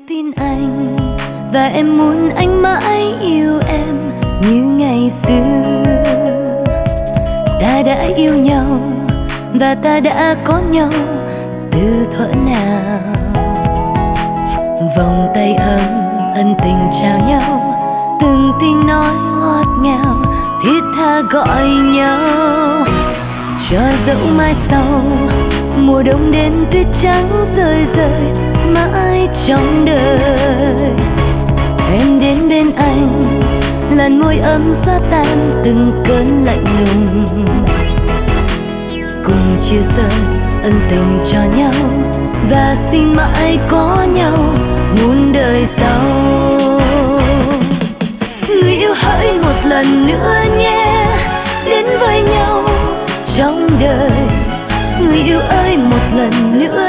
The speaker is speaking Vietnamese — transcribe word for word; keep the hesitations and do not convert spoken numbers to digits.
tin anh và em muốn anh mãi yêu em như ngày xưa. Ta đã yêu nhau và ta đã có nhau từ thuở nào. Vòng tay ấm ân tình trao nhau, từng tiếng nói ngọt ngào thiết tha gọi nhau. Cho dẫu mai sau mùa đông đến tuyết trắng rơi rơi mãi trong đời, em đến bên anh làn môi ấm xóa tan từng cơn lạnh lùng. Cùng chia sẻ ân tình cho nhau và xin mãi có nhau muôn đời sau. Người yêu hỡi một lần nữa nhé, đến với nhau trong đời. Người yêu ơi một lần nữa